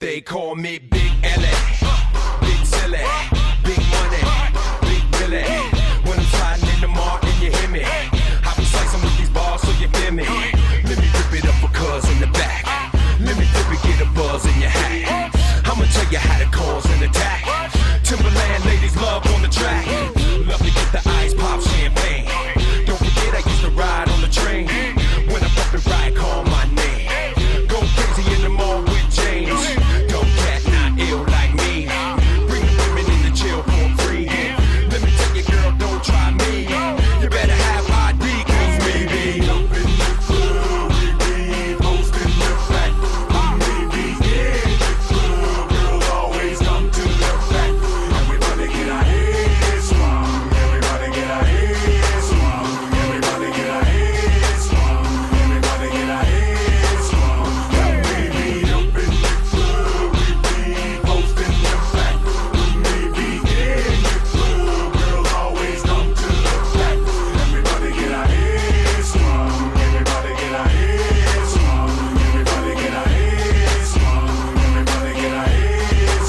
They call me Big L.A., Big Silly, Big Money, Big Billy. When I'm sliding in the mart and you hear me, I be slicing with these bars so you feel me. Let me rip it up for cuz in the back. Let me dip it, get a buzz in your hat. I'ma tell you how to cause an attack. Timberland ladies love on the track. Love to get the ice pop champagne. Don't forget I used to ride on the train. When I bump it right, call my name. Go crazy in the mall with James. Don't cat not ill like me. Bring the women in the chill for free. Let me tell you, girl, don't try me. You better have ID, cause we be up in the club. We be posting the fact. We be in the club. Girls always come to the fact. Everybody get our heads swung. Everybody get our heads swung. Everybody get our heads swung. Everybody get our heads swung. We be up in the club. We be posting the fact. We be in the club. Girls always come to the fact. Everybody get our heads swung. Everybody get our heads swung. Everybody get our heads swung. Everybody get our heads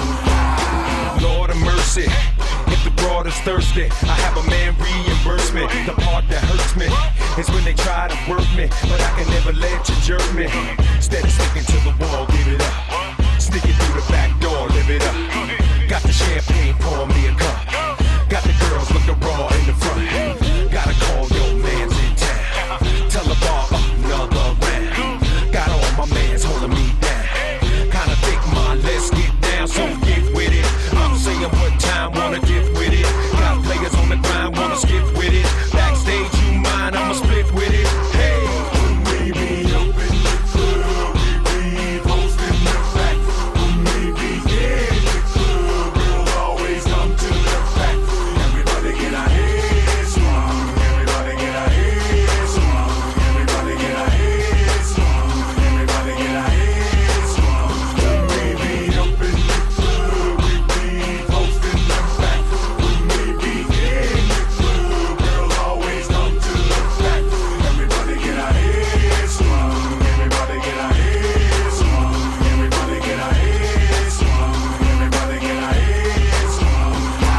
swung. Lord of mercy, if the broad is thirsty, I have a man reimburse me. The part that hurts me is when they try to work me, but I can never let you jerk me. Instead of sticking to the wall, give it up. Sneaking through the back door, live it up. Got the champagne, pour me a cup. Got the girls looking raw in the front. Gotta call your mans in town. Tell the bar another round. Got all my mans holding me down. Kinda think, man, let's get down, so get with it. I'm saying what time, wanna get with it. Got players on the grind, wanna skip with it. Backstage, you mind, I'ma split with it. Hey, when we be up in the club, we be posting the fact. When we be in the club, girls always come to the fact. Everybody get our heads swung. Everybody get our heads swung. Everybody get our heads swung. Everybody get our heads swung. When we be up in the club, we be posting the fact. When we be in the club, girls always come to the fact. Everybody get our heads swung. Everybody get our heads swung. Everybody get our heads swung. Everybody get our heads swung.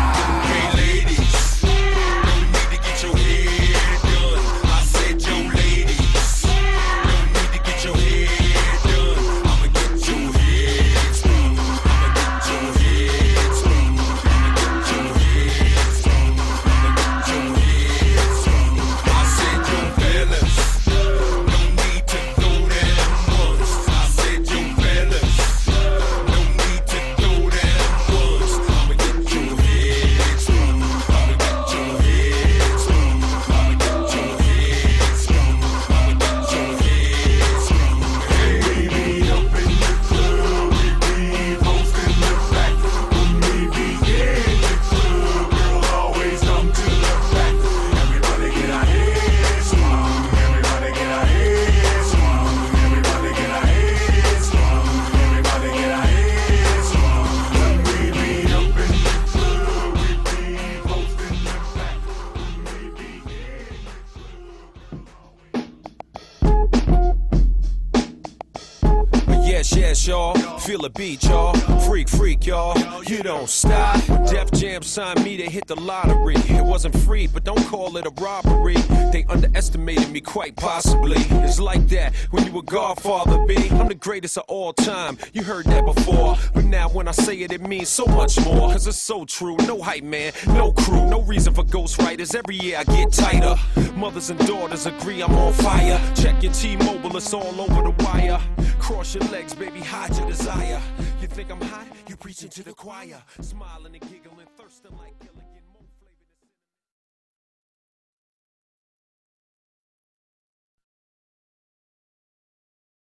Hey ladies, no need to get your hair done. I said yo ladies, no need to get your hair done. I'ma get your head sprung. I'ma get your head sprung. I'ma get your head sprung. I'ma get your head sprung. I said yo fellas, no need to go down once. I said yo fellas, no need to go down once. I'ma get your head sprung. I'ma get your head sprung. I'ma get your head sprung. I'ma get your head sprung. Hey, we be up in the club, we be posting the fact. When we be in the club, girls always come to the fact. Everybody get our heads swung. Everybody get our heads swung. Everybody get our heads swung. Everybody get our heads swung. When we be up in the club, we be posting the fact. When we be in Yes, y'all. Feel the beat, y'all. Freak, y'all. You don't stop. Def Jam signed me to hit the lottery. It wasn't free, but don't call it a robbery. They underestimated me quite possibly. It's like that when you a Godfather, B. I'm the greatest of all time. You heard that before. But now when I say it, it means so much more. Cause it's so true. No hype, man. No crew. No reason for ghostwriters. Every year I get tighter. Mothers and daughters agree I'm on fire. Check your T-Mobile, it's all over the wire. Cross your legs, baby, hide your desire. You think I'm hot? You preaching to the choir. Smiling and giggling, thirsting like Gilligan.